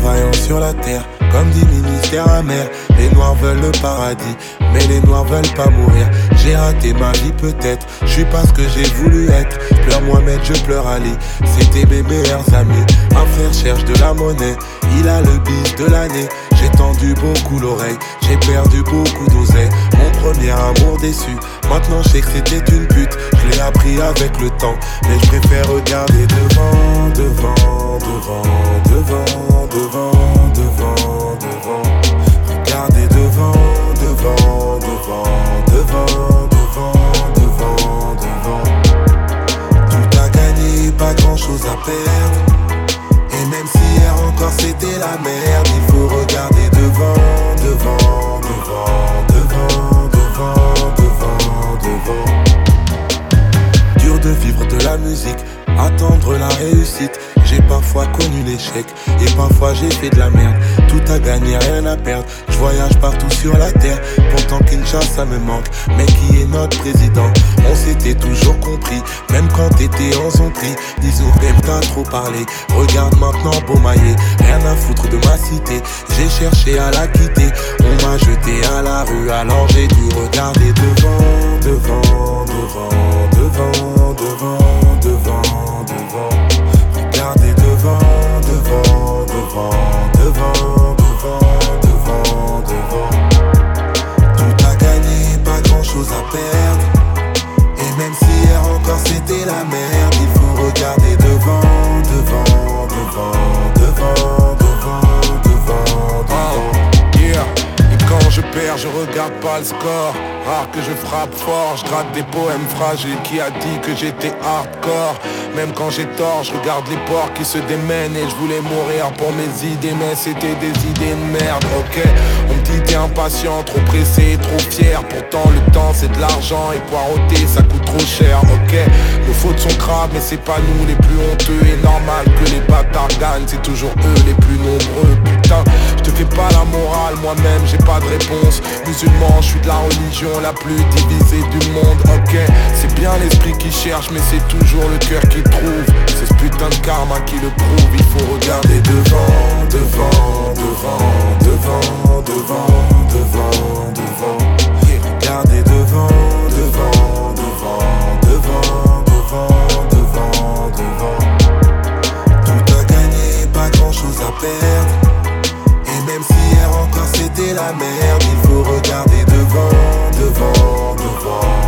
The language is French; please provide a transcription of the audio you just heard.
travaillant sur la terre, comme dit ministère amer. Les noirs veulent le paradis, mais les noirs veulent pas mourir. J'ai raté ma vie peut-être, je suis pas ce que j'ai voulu être. Pleure Mohamed, je pleure Ali, c'était mes meilleurs amis. Un frère cherche de la monnaie, il a le bis de l'année. J'ai tendu beaucoup l'oreille, j'ai perdu beaucoup d'oseille. Mon premier amour déçu, maintenant je sais que c'était une pute. Je l'ai appris avec le temps, mais je préfère regarder devant, devant, devant, devant, devant, devant, devant. Regarder devant, devant, devant, devant, devant, devant, devant. Tout à gagner, pas grand chose à perdre. Et même si hier encore c'était la merde, il faut regarder devant, devant, devant, devant, devant, devant, devant. Dur de vivre de la musique, attendre la réussite. J'ai parfois connu l'échec et parfois j'ai fait de la merde. Tout à gagner, rien à perdre. Je voyage partout sur la terre, pourtant Kinshasa me manque. Mais qui est notre président? On s'était toujours compris, même quand t'étais en son prix. Disons même t'as trop parlé, regarde maintenant Beaumaillé. Rien à foutre de ma cité, j'ai cherché à la quitter. On m'a jeté à la rue, alors j'ai dû regarder devant, devant, devant, devant, devant, devant, devant. Regardez devant, devant, devant, devant, devant, devant, devant. Tout à gagner, pas grand chose à perdre. Et même si hier encore c'était la merde, il faut regarder devant, devant, devant, devant, devant, devant, devant. Yeah. Et quand je perds, je regarde pas le score. Rare que je frappe fort, je gratte des poèmes fragiles. Qui a dit que j'étais hardcore? Même quand j'ai tort, je regarde les porcs qui se démènent. Et je voulais mourir pour mes idées, mais c'était des idées de merde, ok. On me dit t'es impatient, trop pressé, trop fier. Pourtant le temps c'est de l'argent et poireauter ça coûte trop cher, ok. Nos fautes sont graves mais c'est pas nous les plus honteux. Et normal que les bâtards gagnent, c'est toujours eux les plus nombreux. Putain, je te fais pas la morale, moi-même j'ai pas de réponse. Musulman, je suis de la religion la plus divisée du monde, ok. C'est bien l'esprit qui cherche mais c'est toujours le cœur qui trouve. C'est ce putain de karma qui le prouve. Il faut regarder devant, devant, devant, devant, devant, devant, devant. Et regarder devant, devant, devant, devant, devant, devant, devant. Tout à gagner, pas grand chose à perdre. Et même si hier encore c'était la merde, il faut regarder devant, devant, devant.